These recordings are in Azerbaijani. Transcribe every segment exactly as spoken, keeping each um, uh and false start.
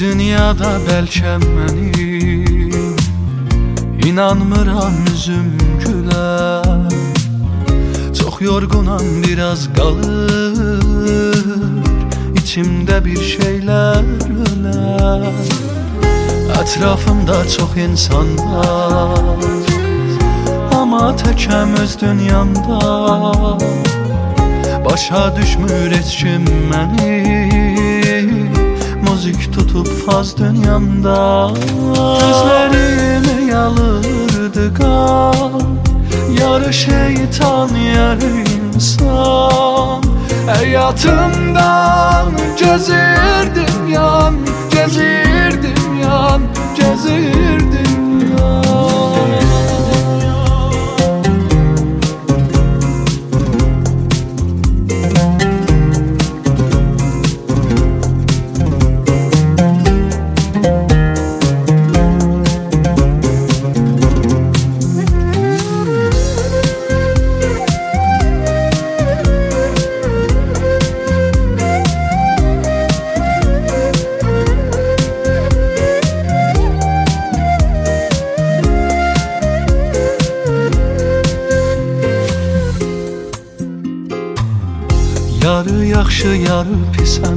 dünyada bəlkə mənim İnanmıram üzüm gülər. Çox yorğunam, biraz qalır İçimdə bir şeylər ölər. Ətrafımda çox insan var, amma təkəm öz dünyamda. Başa düşmür heç kim məni, müzik tutub faz dünyamda. Gözlərimi yalırdı qan, yarı şeytan, yarı insan. Həyatımdan gəzirdim yan, gəzirdim yan, gəzirdim yan. Yarı yaxşı, yarı pisəm,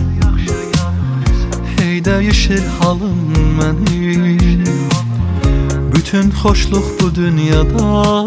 hey dəyişir halım mənim. Bütün xoşluq bu dünyada,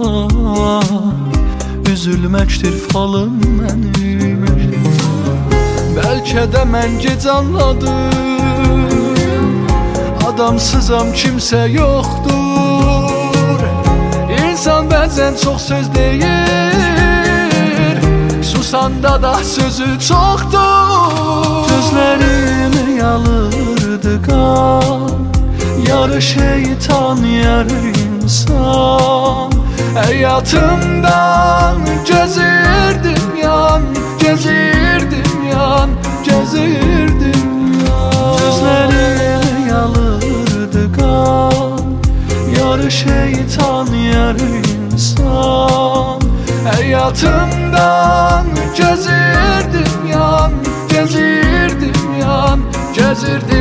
üzülməkdir falım mənim. Bəlkə də mən gec anladım, adamsızam, kimsə yoxdur. İnsan bəzən çox söz deyir, susanda da sözü çoxdur. Gözlərimi yalırdı qan, yarı şeytan, yarı insan. Həyatımdan gəzirdim yan, gəzirdim yan, gəzirdim yan. Gözlərimi yalırdı qan, yarı şeytan, yarı insan. Həyatımdan gəzirdim yan, gəzirdim yan, gəzirdim